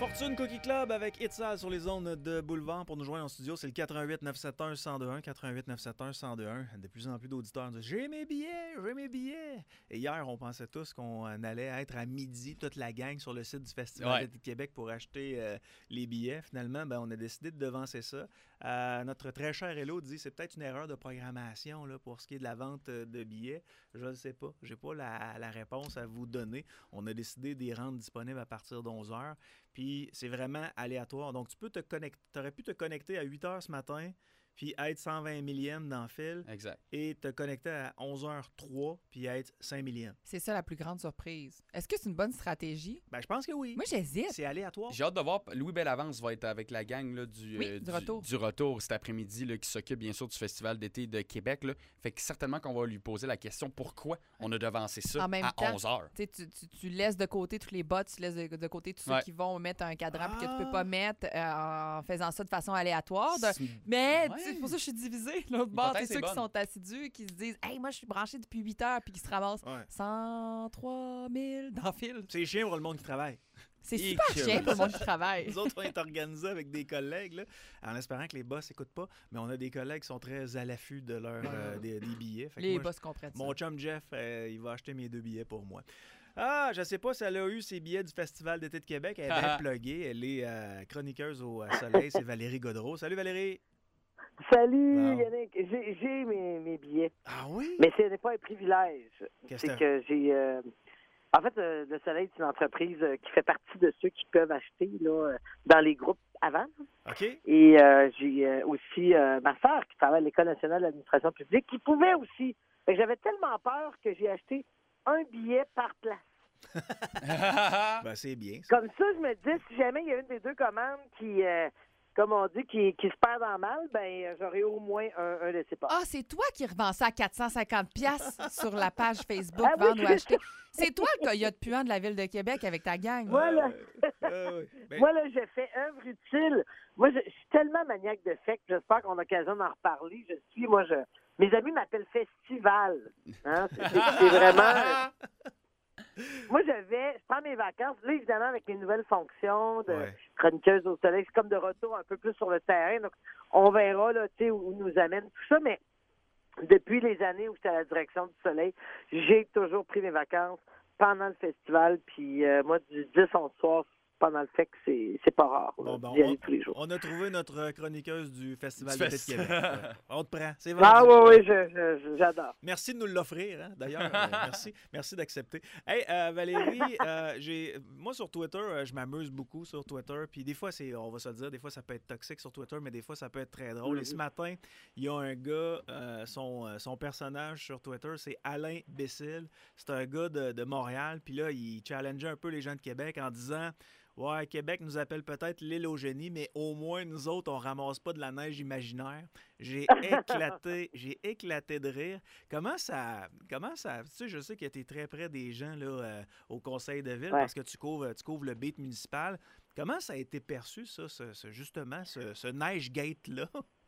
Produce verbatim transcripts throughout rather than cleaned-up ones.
Fortune Cookie Club avec Itzal sur les zones de Boulevard. Pour nous joindre en studio, c'est le quatre un huit neuf sept un un zéro deux un, quatre un huit neuf sept un un zéro deux un. De plus en plus d'auditeurs disent « J'ai mes billets, j'ai mes billets ». Et hier, on pensait tous qu'on allait être à midi, toute la gang, sur le site du Festival Ouais. d'été de Québec pour acheter euh, les billets. Finalement, ben, on a décidé de devancer ça. Euh, notre très cher Hello dit « C'est peut-être une erreur de programmation là, pour ce qui est de la vente de billets ». Je ne sais pas. Je n'ai pas la, la réponse à vous donner. On a décidé d'y rendre disponibles à partir d'onze heures. Puis c'est vraiment aléatoire. Donc, tu peux te connecter. Tu aurais pu te connecter à huit heures ce matin, puis être cent vingt millième dans le fil. Exact. Et te connecter à onze heures trois, puis être cinq millième. C'est ça la plus grande surprise. Est-ce que c'est une bonne stratégie? Ben, je pense que oui. Moi, j'hésite. C'est aléatoire. J'ai hâte de voir. Louis Bellavance va être avec la gang là, du, Oui, euh, du retour. du retour cet après-midi, là, qui s'occupe bien sûr du Festival d'été de Québec. Là. Fait que certainement qu'on va lui poser la question pourquoi on a devancé ça En même à temps, onze heures. Tu, sais, tu, tu, tu laisses de côté tous les bots, tu laisses de, de côté tous ceux Ouais. qui vont mettre un cadran Ah. puis que tu peux pas mettre euh, en faisant ça de façon aléatoire. De- C'est- Mais Ouais. tu sais, c'est pour ça que je suis divisée. L'autre bord, L'hypothèse c'est est ceux qui bonne. sont assidus qui se disent « Hey, moi, je suis branché depuis huit heures » puis qui se ramassent Ouais. cent trois mille dans le fil. C'est chiant pour le monde qui travaille. C'est Et super que- chiant pour le monde qui travaille. Nous autres, on est organisés avec des collègues, là, en espérant que les boss n'écoutent pas, mais on a des collègues qui sont très à l'affût de leur, euh, des, des billets. Fait que Les moi, boss comprennent ça. mon chum Jeff, euh, il va acheter mes deux billets pour moi. Ah, je sais pas si elle a eu ses billets du Festival d'été de Québec. Elle est bien pluguée. Elle est euh, chroniqueuse au euh, Soleil. C'est Valérie Gaudreau. Salut Valérie. Salut Bon. Yannick, j'ai, j'ai mes, mes billets, Ah oui? mais ce n'est pas un privilège. Qu'est-ce C'est que que j'ai... euh, En fait, euh, le Soleil, c'est une entreprise euh, qui fait partie de ceux qui peuvent acheter là, euh, dans les groupes avant. OK. Et euh, j'ai euh, aussi euh, ma sœur qui travaille à l'École nationale de l'administration publique qui pouvait aussi. Fait que j'avais tellement peur que j'ai acheté un billet par place. Ben, c'est bien. Ça. Comme ça, je me dis, si jamais il y a une des deux commandes qui, euh, comme on dit, qui, qui se perd dans le mal, ben j'aurai au moins un, un laissez-passer. Ah, c'est toi qui revends ça à quatre cent cinquante piastres sur la page Facebook Ah oui, Vendre ou c'est acheter. C'est toi le coyote puant de la Ville de Québec avec ta gang. Voilà. Ah oui. Ben, Moi, là, j'ai fait œuvre utile. Moi, je, je suis tellement maniaque de fête que j'espère qu'on a l'occasion d'en reparler. Je suis, moi, je... Mes amis m'appellent Festival. Hein? C'est, c'est- c'est vraiment... Moi, je vais, je prends mes vacances, là, évidemment, avec mes nouvelles fonctions de Ouais. chroniqueuse au soleil, c'est comme de retour un peu plus sur le terrain. Donc, on verra, là, tu sais, où nous amène tout ça, mais depuis les années où j'étais à la direction du soleil, j'ai toujours pris mes vacances pendant le festival, puis euh, moi, du dix au onze soir, pendant le fait que c'est, c'est pas rare, là, Bon, ben, d'y on, aller tous les jours. on a trouvé notre chroniqueuse du Festival Du d'été de festi- Québec. Ouais. On te prend. C'est vrai. Ah oui, oui, je, je- je- j'adore. Merci de nous l'offrir, hein, d'ailleurs. Euh, merci, merci d'accepter. Hey, euh, Valérie, euh, j'ai, moi sur Twitter, euh, je m'amuse beaucoup sur Twitter. Puis des fois, c'est, on va se le dire, des fois ça peut être toxique sur Twitter, mais des fois ça peut être très drôle. Et ce matin, il y a un gars, euh, son, euh, son personnage sur Twitter, c'est Alain Bessil. C'est un gars de, de Montréal. Puis là, il challengeait un peu les gens de Québec en disant. Ouais, Québec nous appelle peut-être l'île au génie, mais au moins, nous autres, on ramasse pas de la neige imaginaire. J'ai éclaté, j'ai éclaté de rire. Comment ça, comment ça, tu sais, je sais que tu es très près des gens là, euh, au conseil de ville Ouais. parce que tu couvres, tu couvres le beat municipal. Comment ça a été perçu, ça, ce, ce- justement, ce, ce neige gate-là?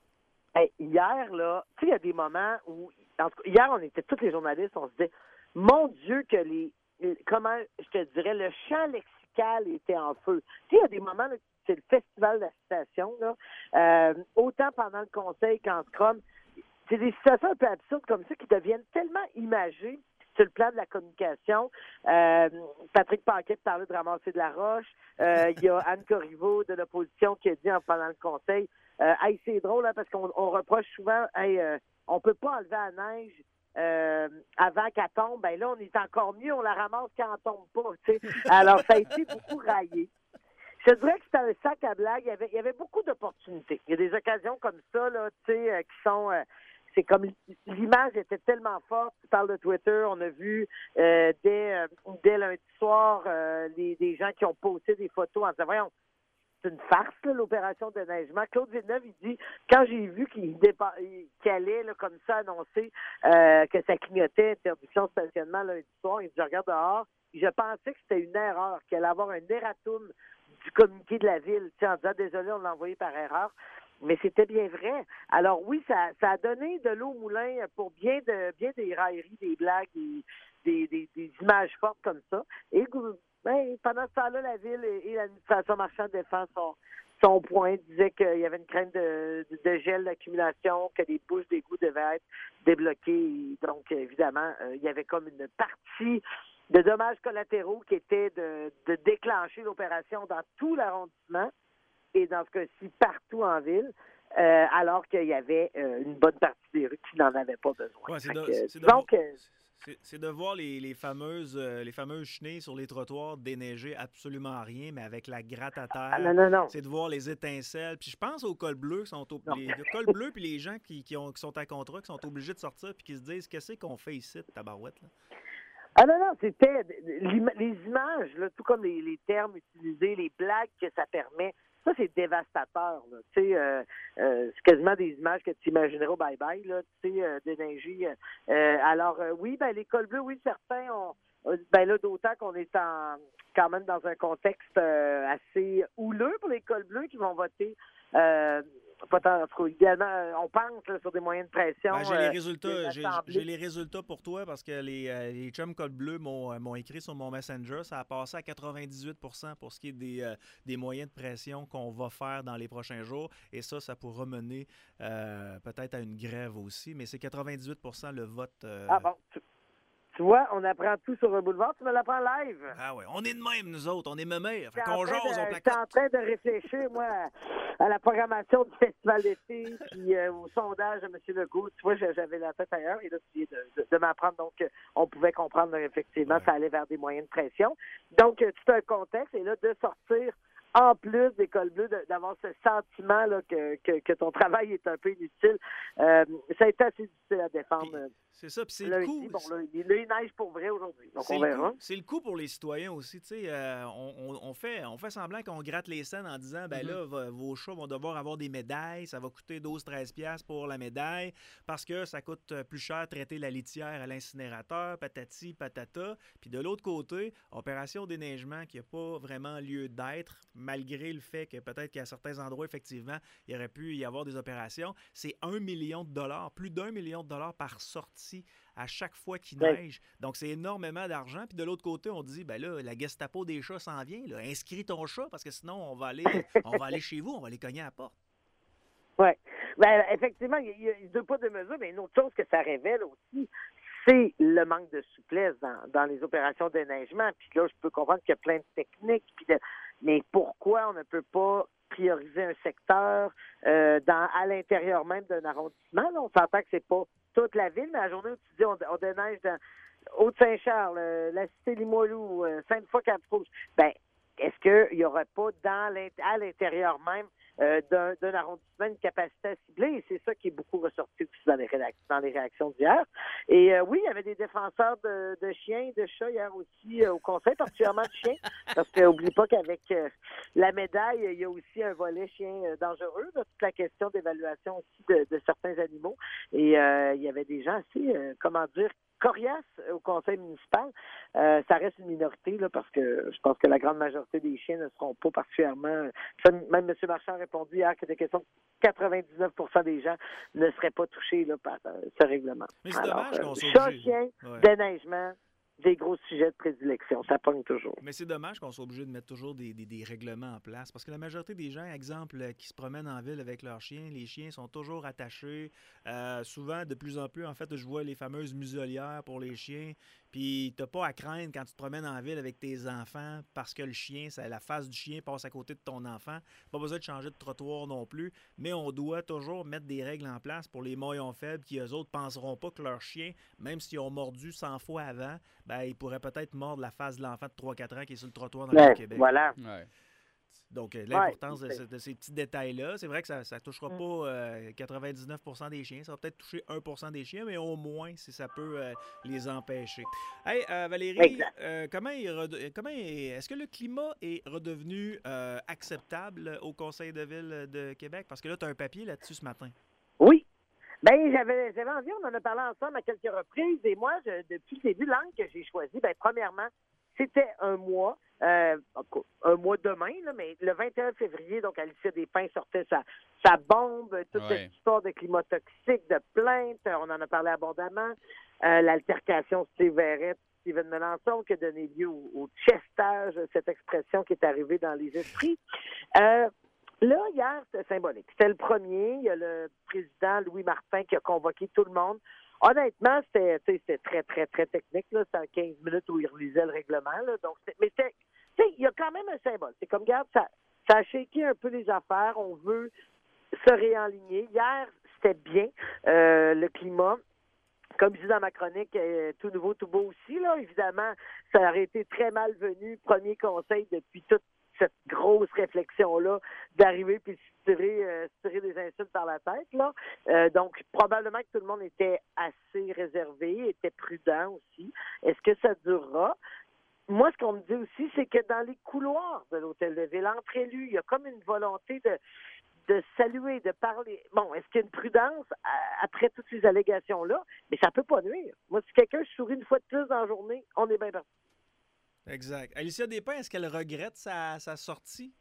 Hey, hier, là, tu sais, il y a des moments où, en tout cas, hier, on était tous les journalistes, on se disait, mon Dieu, que les, les- comment, je te dirais, le champ lexical était en feu. Tu sais, il y a des moments, là, c'est le festival de la citation, là, euh, autant pendant le conseil qu'en scrum, c'est des situations un peu absurdes comme ça qui deviennent tellement imagées sur le plan de la communication. Euh, Patrick Paquet parlait de ramasser de la roche. Euh, Il y a Anne Corriveau de l'opposition qui a dit en pendant le conseil, euh, hey, c'est drôle hein, parce qu'on on reproche souvent, hey, euh, on peut pas enlever la neige euh, avant qu'elle tombe. Ben là, on est encore mieux, on la ramasse quand elle tombe pas. Tu sais. Alors, ça a été beaucoup raillé. Je dirais que c'était un sac à blagues. Il y avait, il y avait beaucoup d'opportunités. Il y a des occasions comme ça, là, tu sais, euh, qui sont... euh, c'est comme l'image était tellement forte. Tu parles de Twitter, on a vu euh, dès, euh, dès lundi soir euh, les, des gens qui ont posté des photos en disant, voyons, c'est une farce, là, l'opération de neigement. Claude Villeneuve, il dit, quand j'ai vu qu'il, dépa- qu'il allait là, comme ça annoncer euh, que ça clignotait, interdiction de stationnement lundi soir, il dit, je regarde dehors, je pensais que c'était une erreur, qu'il allait avoir un erratum du communiqué de la ville, tu sais, en disant, désolé, on l'a envoyé par erreur. Mais c'était bien vrai. Alors oui, ça, ça a donné de l'eau au moulin pour bien de bien des railleries, des blagues, des, des, des, des images fortes comme ça. Et Ben, pendant ce temps-là, la ville et, et l'administration marchande défend son, son point, disait qu'il y avait une crainte de, de, de gel d'accumulation, que les bouches d'égout devaient être débloquées. Donc, évidemment, euh, il y avait comme une partie de dommages collatéraux qui était de, de déclencher l'opération dans tout l'arrondissement et dans ce cas-ci partout en ville. Euh, alors qu'il y avait euh, une bonne partie des rues qui n'en avaient pas besoin. Ouais, c'est de, que, c'est de donc, vo- euh, c'est- c'est de voir les, les fameuses euh, les fameuses chenilles sur les trottoirs déneiger absolument rien, mais avec la gratte à terre. ah, non, non, non. C'est de voir les étincelles. Puis je pense aux cols bleus qui sont au, Non. les cols bleus puis les gens qui, qui, ont, qui sont à contrat, qui sont obligés de sortir puis qui se disent qu'est-ce qu'on fait ici, tabarouette là. Ah non, non, c'était l'ima- les images, là, tout comme les, les termes utilisés, les blagues que ça permet, ça, c'est dévastateur. Là. Tu sais, euh, euh, c'est quasiment des images que tu imaginerais au bye-bye, là, tu sais, euh, déneiger. Euh, alors, euh, oui, ben les cols bleus, oui, certains ont... Ben là, d'autant qu'on est en quand même dans un contexte euh, assez houleux pour les cols bleus qui vont voter. Euh, pas tant, en tout cas, idéalement, euh, on pense là, sur des moyens de pression. Ben, j'ai les euh, résultats, des j'ai, assemblées. j'ai les résultats pour toi parce que les, euh, les chums col bleu m'ont, euh, m'ont écrit sur mon Messenger. Ça a passé à quatre-vingt-dix-huit pour cent pour ce qui est des, euh, des moyens de pression qu'on va faire dans les prochains jours. Et ça, ça pourra mener euh, peut-être à une grève aussi. Mais c'est quatre-vingt-dix-huit pour cent le vote. euh, Ah bon, tu, tu vois, on apprend tout sur un boulevard, tu me l'apprends live. Ah ouais, on est de même, nous autres. On est mémères. Fait J'étais qu'on en train jase, on de- placote. J'étais en train de réfléchir, moi, à, à la programmation du Festival d'été, puis euh, au sondage de M. Legault. Tu vois, j'avais la tête ailleurs, et là, tu viens de, de, de m'apprendre. Donc, euh, on pouvait comprendre, là, effectivement, Ouais. ça allait vers des moyens de pression. Donc, euh, tout un contexte, et là, de sortir, en plus des cols bleus, de- d'avoir ce sentiment là, que, que, que ton travail est un peu inutile, euh, ça a été assez difficile à défendre. Puis, c'est ça, puis c'est Là, le il coup. dit, bon, là, il, là, il neige pour vrai aujourd'hui. Donc, C'est on le, verra. coup, c'est le coup pour les citoyens aussi. Tu sais, euh, on, on- on fait, on fait semblant qu'on gratte les scènes en disant ben Mhm. là, vo- vos chats vont devoir avoir des médailles. Ça va coûter douze à treize piastres pour la médaille parce que ça coûte euh, plus cher traiter la litière à l'incinérateur, patati, patata. Puis de l'autre côté, opération déneigement qui n'a pas vraiment lieu d'être, malgré le fait que peut-être qu'à certains endroits, effectivement, il y aurait pu y avoir des opérations. C'est un million de dollars, plus d'un million de dollars par sortie à chaque fois qu'il Ouais. neige. Donc, c'est énormément d'argent. Puis de l'autre côté, on dit, ben là, la Gestapo des chats s'en vient. Là. Inscris ton chat parce que sinon, on va aller, on va aller chez vous, on va aller cogner à la porte. Oui. Ben, effectivement, il y a, il y a deux pas de mesure, mais une autre chose que ça révèle aussi, c'est le manque de souplesse dans, dans les opérations de déneigement. Puis là, je peux comprendre qu'il y a plein de techniques, puis de, mais pourquoi on ne peut pas prioriser un secteur euh, dans, à l'intérieur même d'un arrondissement? Là, on s'entend que c'est pas toute la ville, mais la journée où tu dis on, on déneige dans Haute-Saint-Charles, euh, la cité Limoilou, euh, Sainte-Foy-Cap-Rouge, ben est-ce qu'il n'y aurait pas dans l'int- à l'intérieur même euh, d'un, d'un arrondissement une capacité à cibler? Et c'est ça qui est beaucoup ressorti aussi dans les, rédac- dans les réactions d'hier. Et euh, oui, il y avait des défenseurs de, de chiens et de chats hier aussi euh, au Conseil, particulièrement de chiens, parce qu'oublie pas qu'avec euh, la médaille, il y a aussi un volet chien euh, dangereux, là, toute la question d'évaluation aussi de, de certains animaux. Et euh, il y avait des gens assez, euh, comment dire, coriaces au conseil municipal. Euh, ça reste une minorité, là, parce que je pense que la grande majorité des chiens ne seront pas particulièrement... Ça, même M. Marchand a répondu hier que des questions quatre-vingt-dix-neuf pour cent des gens ne seraient pas touchés là, par euh, ce règlement. Mais c'est Alors, dommage euh, qu'on soit chat, obligé. chien, Ouais. déneigement, des gros sujets de prédilection. Ça pogne toujours. Mais c'est dommage qu'on soit obligé de mettre toujours des, des- des règlements en place. Parce que la majorité des gens, exemple, euh, qui se promènent en ville avec leurs chiens, les chiens sont toujours attachés. Euh, souvent, de plus en plus, en fait, je vois les fameuses muselières pour les chiens. Puis t'as pas à craindre quand tu te promènes en ville avec tes enfants parce que le chien, ça, la face du chien passe à côté de ton enfant. Pas besoin de changer de trottoir non plus. Mais on doit toujours mettre des règles en place pour les maillons faibles qui, eux autres, penseront pas que leur chien, même s'ils ont mordu cent fois avant, ben, ils pourraient peut-être mordre la face de l'enfant de trois quatre ans qui est sur le trottoir dans Mais, le Québec. voilà. Ouais. Donc, euh, l'importance Ouais, de, c'est- ce- de ces petits détails-là, c'est vrai que ça ne touchera Mm. pas euh, quatre-vingt-dix-neuf pour cent des chiens. Ça va peut-être toucher un pour cent des chiens, mais au moins, si ça peut euh, les empêcher. Hey, euh, Valérie, Exact. euh, comment, est rede- comment est- est-ce que le climat est redevenu euh, acceptable au Conseil de ville de Québec? Parce que là, tu as un papier là-dessus ce matin. Oui. Ben, j'avais, j'avais envie, on en a parlé ensemble à quelques reprises, et moi, je, depuis le début, l'angle que j'ai choisi, ben, premièrement, c'était un mois, euh, un mois demain, là, mais le vingt et un février, donc Alicia Despins sortait sa, sa bombe, toute Ouais. cette histoire de climat toxique, de plainte, on en a parlé abondamment, euh, l'altercation Steve Verrette Stephen Melançon, qui a donné lieu au, au chestage, cette expression qui est arrivée dans les esprits. Euh, là, hier, c'était symbolique. C'était le premier. Il y a le président Louis Martin qui a convoqué tout le monde. Honnêtement, c'était, c'était très, très, très technique. Là. C'était en quinze minutes où il relisait le règlement. Là. Donc, c'était, mais c'était, il y a quand même un symbole. C'est comme, regarde, ça, ça a shaké un peu les affaires. On veut se réaligner. Hier, c'était bien, euh, le climat. Comme je dis dans ma chronique, euh, tout nouveau, tout beau aussi, là, évidemment, ça aurait été très malvenu, premier conseil depuis toute cette grosse réflexion-là, d'arriver puis se tirer, euh, se tirer des insultes par la tête, là. Euh, donc, probablement que tout le monde était assez réservé, était prudent aussi. Est-ce que ça durera? Moi, ce qu'on me dit aussi, c'est que dans les couloirs de l'Hôtel de Ville, entre élus, il y a comme une volonté de de saluer, de parler. Bon, est-ce qu'il y a une prudence à, après toutes ces allégations-là? Mais ça peut pas nuire. Moi, si quelqu'un sourit une fois de plus dans la journée, on est bien parti. Exact. Alicia Despins, est-ce qu'elle regrette sa, sa sortie?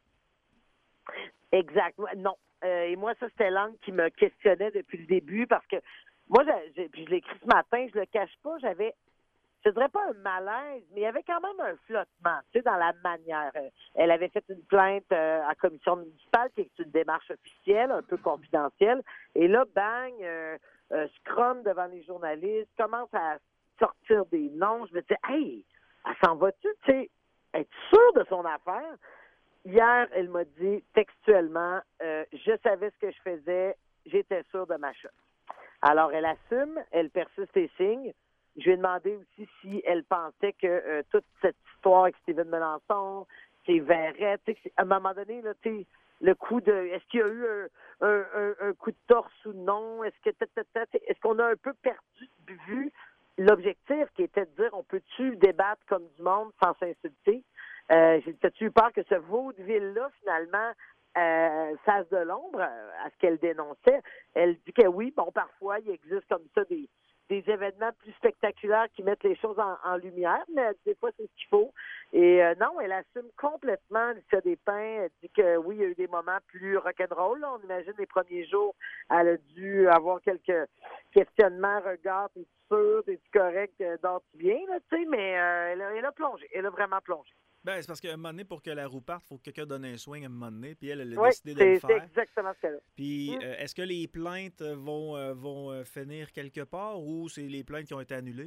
Exact. Non. Euh, et moi, ça, c'était l'angle qui me questionnait depuis le début parce que moi, j'ai, j'ai, puis je l'ai écrit ce matin, je le cache pas, j'avais je ne dirais pas un malaise, mais il y avait quand même un flottement, tu sais, dans la manière. Elle avait fait une plainte euh, à la commission municipale, qui est une démarche officielle, un peu confidentielle. Et là, bang, euh, euh, scrum devant les journalistes, commence à sortir des noms. Je me disais, hey, elle s'en va-tu, tu sais, être sûre de son affaire? Hier, elle m'a dit textuellement, euh, je savais ce que je faisais, j'étais sûre de ma chose. Alors, elle assume, elle persiste et signe. Je lui ai demandé aussi si elle pensait que euh, toute cette histoire avec Stephen Melançon, c'est vrai, tu sais, à un moment donné, là, tu sais, le coup de, est-ce qu'il y a eu un, un, un, un coup de torse ou non, est-ce que, est-ce qu'on a un peu perdu de vue l'objectif qui était de dire, on peut-tu débattre comme du monde sans s'insulter? Euh, t'as-tu eu peur que ce vaudeville-là, finalement, euh, fasse de l'ombre à ce qu'elle dénonçait? Elle dit que oui, bon, parfois, il existe comme ça des des événements plus spectaculaires qui mettent les choses en, en lumière, mais des fois, c'est ce qu'il faut. Et euh, non, elle assume complètement Alicia Despins. Elle dit que oui, il y a eu des moments plus rock'n'roll. Là. On imagine les premiers jours, elle a dû avoir quelques questionnements, regards, t'es sûr, t'es-tu correct, euh, dors-tu bien, là, tu sais, mais euh, elle, a, elle a plongé. Elle a vraiment plongé. Ben, c'est parce qu'à un moment donné, pour que la roue parte, il faut que quelqu'un donne un swing à un moment donné, puis elle, elle a oui, décidé de le faire. C'est exactement ce qu'elle a. Puis, mm. euh, est-ce que les plaintes vont, euh, vont euh, finir quelque part ou c'est les plaintes qui ont été annulées?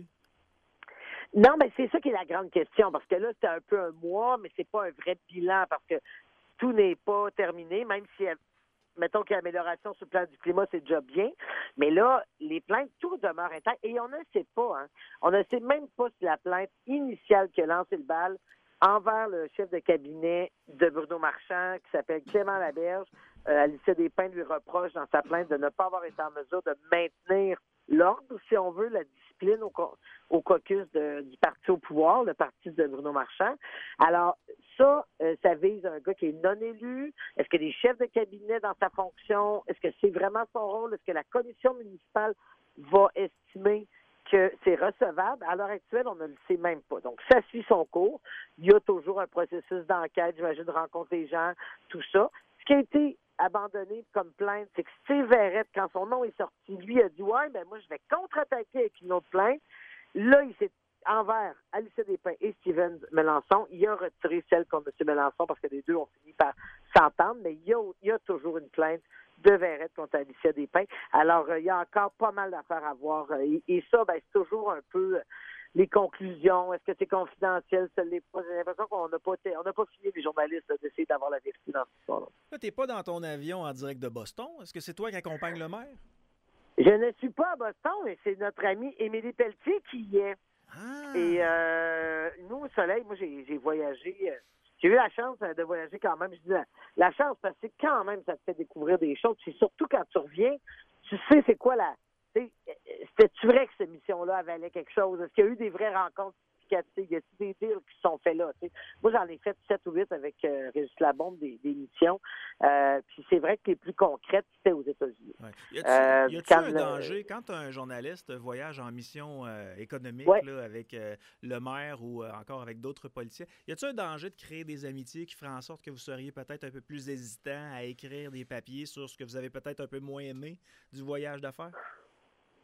Non, mais c'est ça qui est la grande question, parce que là, c'était un peu un mois, mais c'est pas un vrai bilan, parce que tout n'est pas terminé, même si, mettons qu'il y a amélioration sur le plan du climat, c'est déjà bien. Mais là, les plaintes, tout demeure intact, et on ne sait pas, hein. On ne sait même pas si la plainte initiale qui a lancé le bal envers le chef de cabinet de Bruno Marchand, qui s'appelle Clément Laberge, euh, Alicia Despins lui reproche dans sa plainte de ne pas avoir été en mesure de maintenir l'ordre, si on veut, la discipline au, co- au caucus de, du parti au pouvoir, le parti de Bruno Marchand. Alors, ça, euh, ça vise un gars qui est non élu. Est-ce que les chefs de cabinet dans sa fonction, est-ce que c'est vraiment son rôle? Est-ce que la commission municipale va estimer que c'est recevable? À l'heure actuelle, on ne le sait même pas. Donc, ça suit son cours. Il y a toujours un processus d'enquête, j'imagine, de rencontrer les gens, tout ça. Ce qui a été abandonné comme plainte, c'est que Steve Verrette, quand son nom est sorti, lui a dit « Ouais, ben moi, je vais contre-attaquer avec une autre plainte. » Là, il s'est envers Alicia Despins et Stephen Melançon. Il a retiré celle contre M. Melançon parce que les deux ont fini par s'entendre, mais il y a, il y a toujours une plainte de Verrette contre Alicia Despins. Alors, euh, il y a encore pas mal d'affaires à voir. Et, et ça, ben, c'est toujours un peu les conclusions. Est-ce que c'est confidentiel? Ça l'est pas. J'ai l'impression qu'on n'a pas, on n'a pas fini, les journalistes, là, d'essayer d'avoir la vérité dans cette histoire-là. Là, t'es pas dans ton avion en direct de Boston. Est-ce que c'est toi qui accompagne le maire? Je ne suis pas à Boston, mais c'est notre amie Émilie Pelletier qui y est. Ah. Et euh, nous, au soleil, moi, j'ai, j'ai voyagé. Euh, j'ai eu la chance euh, de voyager quand même. Je dis la, la chance, parce que quand même, ça te fait découvrir des choses. Puis surtout quand tu reviens, tu sais c'est quoi la... C'était-tu vrai que cette mission-là valait quelque chose? Est-ce qu'il y a eu des vraies rencontres significatives? Y a-t-il des deals qui se sont faits là? T'sais? Moi, j'en ai fait sept ou huit avec euh, Régis Labombe, des, des missions. Euh, puis c'est vrai que les plus concrètes, c'était aux États-Unis. Ouais. Y a-t-il, euh, y a-t-il un le... danger quand un journaliste voyage en mission euh, économique ouais. là, avec euh, le maire ou euh, encore avec d'autres policiers, y a-t-il un danger de créer des amitiés qui feraient en sorte que vous seriez peut-être un peu plus hésitant à écrire des papiers sur ce que vous avez peut-être un peu moins aimé du voyage d'affaires?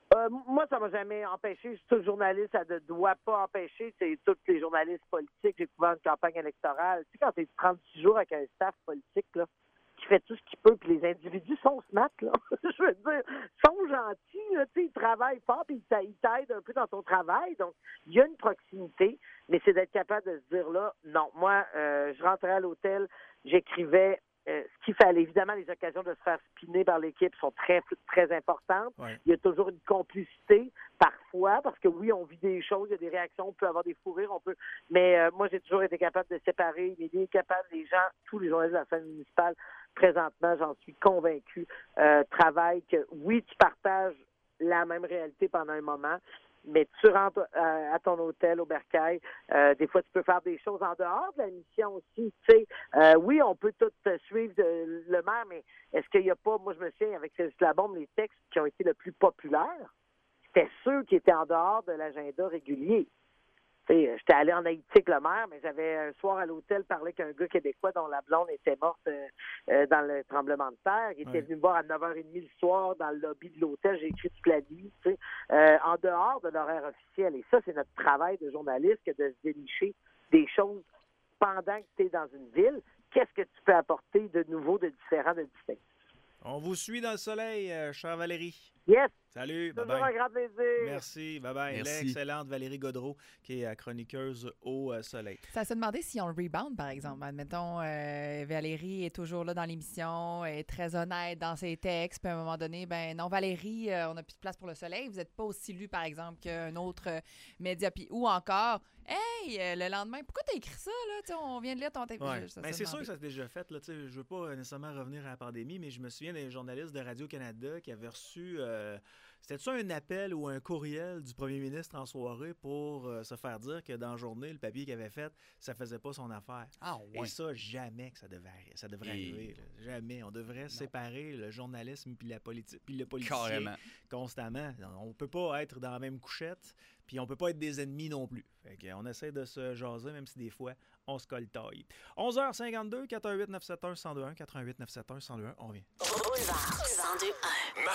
Euh, moi, ça m'a jamais empêché. Je suis tout journaliste, ça ne doit pas empêcher. C'est tous les journalistes politiques. J'ai couvert une campagne électorale. Tu sais, quand tu es trente-six jours avec un staff politique, là, qui fait tout ce qu'il peut, puis les individus sont smart, là. Je veux dire, sont gentils, là, tu sais, ils travaillent fort, puis ils t'aident un peu dans ton travail. Donc, il y a une proximité, mais c'est d'être capable de se dire, là, non, moi, euh, je rentrais à l'hôtel, j'écrivais euh, ce qu'il fallait. Évidemment, les occasions de se faire spinner par l'équipe sont très, très importantes. Ouais. Il y a toujours une complicité, parfois, parce que oui, on vit des choses, il y a des réactions, on peut avoir des fous rires, on peut. Mais euh, moi, j'ai toujours été capable de séparer, il est bien capable, les gens, tous les journalistes de la scène municipale, présentement, j'en suis convaincu, euh, travaillent que, oui, tu partages la même réalité pendant un moment, mais tu rentres euh, à ton hôtel au Bercail, euh, des fois, tu peux faire des choses en dehors de la mission aussi, tu sais. Euh, oui, on peut tout euh, suivre de, le maire, mais est-ce qu'il n'y a pas, moi, je me souviens, avec Cécile Labombe, les textes qui ont été le plus populaires, c'était ceux qui étaient en dehors de l'agenda régulier. T'sais, j'étais allé en Haïti avec le maire, mais j'avais un soir à l'hôtel parlé qu'un gars québécois dont la blonde était morte euh, euh, dans le tremblement de terre. Il était ouais. venu me voir à neuf heures trente le soir dans le lobby de l'hôtel. J'ai écrit toute la nuit, euh, en dehors de l'horaire officiel. Et ça, c'est notre travail de journaliste que de se dénicher des choses pendant que tu es dans une ville. Qu'est-ce que tu peux apporter de nouveau, de différent, de distinct? On vous suit dans le soleil, euh, chère Valérie. Yes! Salut, Toujours bye-bye. un grand plaisir. Merci, bye-bye. Merci. L'excellente Valérie Gaudreau, qui est euh, chroniqueuse au euh, soleil. Ça se demandait si on le rebound, par exemple. Admettons, euh, Valérie est toujours là dans l'émission, est très honnête dans ses textes, puis à un moment donné, ben non, Valérie, euh, on n'a plus de place pour le soleil. Vous n'êtes pas aussi lu, par exemple, qu'un autre euh, média. Puis, ou encore, hey, euh, le lendemain, pourquoi t'as écrit ça, là? T'sais, on vient de lire ton texte. Ouais. Ça, Ben, ça c'est sûr demandait. que ça s'est déjà fait. Là, je ne veux pas nécessairement revenir à la pandémie, mais je me souviens des journalistes de Radio-Canada qui avaient reçu... Euh, C'était-tu un appel ou un courriel du premier ministre en soirée pour euh, se faire dire que dans la journée, le papier qu'il avait fait, ça faisait pas son affaire? Ah, Et ça, jamais que ça devait, ça devrait Et... arriver. Là. Jamais. On devrait non. séparer le journalisme puis la politique, puis le politicien Carrément. constamment. On peut pas être dans la même couchette, puis on peut pas être des ennemis non plus. Fait qu'on essaie de se jaser, même si des fois, on se colle taille. onze heures cinquante-deux, quatre un huit neuf sept un un zéro deux un, quatre un huit neuf sept un un zéro deux un, on revient. Boulevard cent deux un.